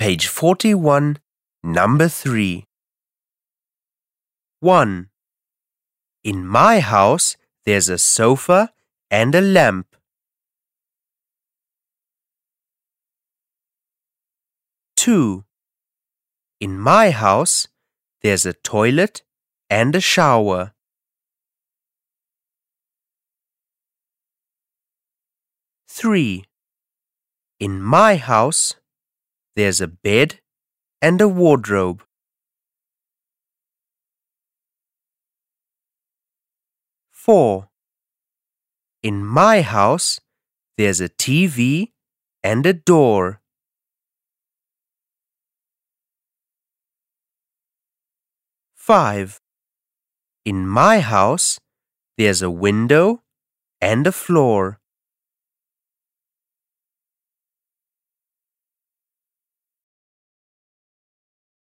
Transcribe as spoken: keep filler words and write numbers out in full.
Page forty-one, number three. one. In my house, there's a sofa and a lamp. two. In my house, there's a toilet and a shower. three. In my house, there's a bed and a wardrobe. four. In my house, there's a T V and a door. five. In my house, there's a window and a floor.